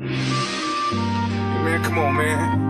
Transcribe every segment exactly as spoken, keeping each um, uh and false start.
Man, come on,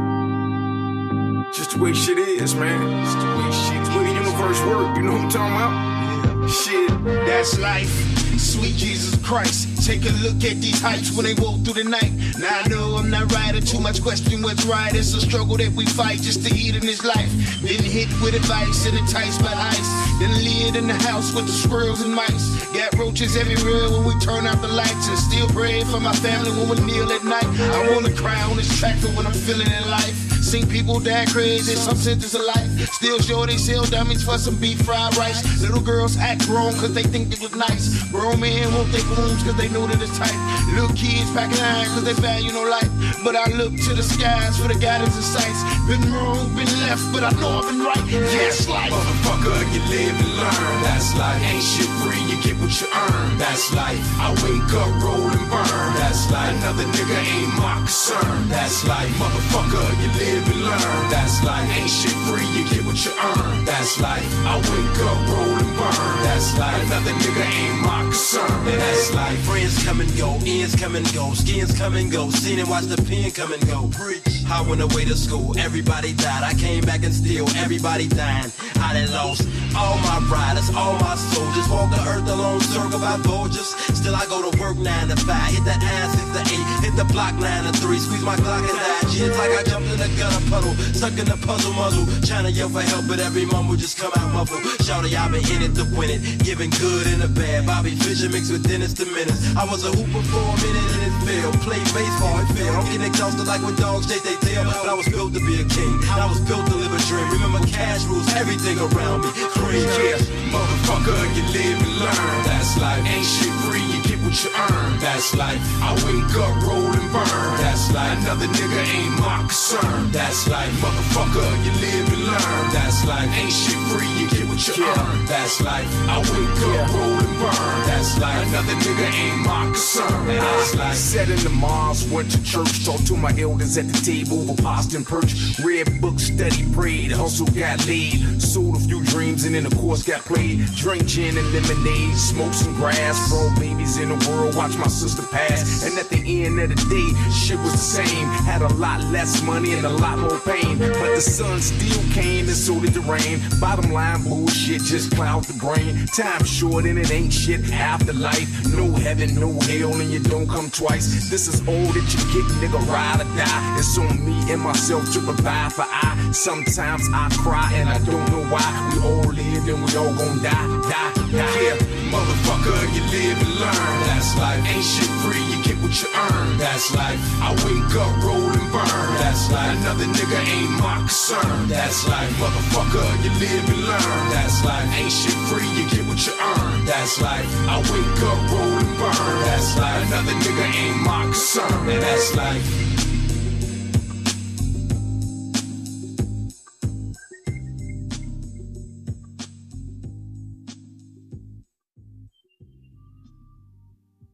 man. Just the way shit is, man. Just the way shit, the way the universe work. You know what I'm talking about? Yeah. Shit. That's life. Sweet Jesus Christ, take a look at these heights when they walk through the night. Now I know I'm not right, or too much question what's right. It's a struggle that we fight just to eat in this life. Been hit with advice and enticed by ice. Then lived in the house with the squirrels and mice. Got roaches everywhere when we turn out the lights. And still pray for my family when we kneel at night. I wanna cry on this track for when I'm feeling in life. Seen people die crazy, some sentence of life. Still sure they sell dummies for some beef fried rice. Little girls act grown cause they think they look nice. Grown men won't take wounds cause they know that it's tight. Little kids packing iron cause they value no life. But I look to the skies for the guidance and sights. Been wrong, been left, but I know I've been right. Yes, life. Motherfucker, you live and learn. That's life. Ain't shit free, you get what you earn. That's life. I wake up, roll and burn. That's life. Another nigga ain't my concern. That's life. Motherfucker, you live and learn. That's life. Ain't shit free, you get what you earn. That's life. I wake up, roll and burn. That's life. Another nigga ain't my concern. That's life. Friends come and go, ends come and go, skins come and go. Seen and watch the pen come and go. I went away to school, everybody died. I came back and still everybody dying. I done lost all my riders, all my soldiers. Walk the earth alone, circle by vultures. Still I go to work nine to five. Hit the ass six to eight, hit the block nine to three. Squeeze my clock and die. It's like I jumped in a gutter puddle, stuck in the puzzle muzzle. Trying to yell for help, but every mumble just come out muffled. Shouty, I've been in it to win it, giving good and the bad. Bobby Fischer mixed with Dennis the Menace. I was a hooper for a minute and it failed. Played baseball, it failed. I'm getting exhausted like when dogs chase they tail. But I was built to be a king, I was built to live a dream. Remember cash rules everything around me. Cream, yeah. Motherfucker, you live and learn. That's life. Ain't shit free, you get what you earn. That's life. I wake up, roll and burn. That's life. Another nigga ain't my concern. That's life. Motherfucker, you live and learn. That's life. Ain't shit free, you get what you yeah. earn. That's life. I wake up, yeah. roll and burn. That's life. Another nigga ain't my concern. That's life. Sat in the Mars, went to church, talked to my elders at the table over pasta and perch. Read books, studied, prayed, hustle got laid. Sold a few dreams and then the course got played. Drink gin and lemonade, smoke some grass. Throw babies in the world, watch my sister pass. And at the end of the day, shit was the same. Had a lot less money and a lot more pain. But the sun still came and so did the rain. Bottom line bullshit just clouds the brain. Time short and it ain't shit afterlife. No heaven, no hell, and you don't come twice. This is all that you get, nigga, ride or die. It's on me and myself to provide for I. Sometimes I cry and I don't know why. We all live and we all gon' die, die, die. Yeah, motherfucker, you live and learn. That's life. Ain't shit free, you get what you earn. That's life. I wake up, roll and burn. That's life. Another nigga ain't my concern. That's life. Motherfucker, you live and learn. That's life. Ain't shit free, you get what you earn. That's life. I wake up, roll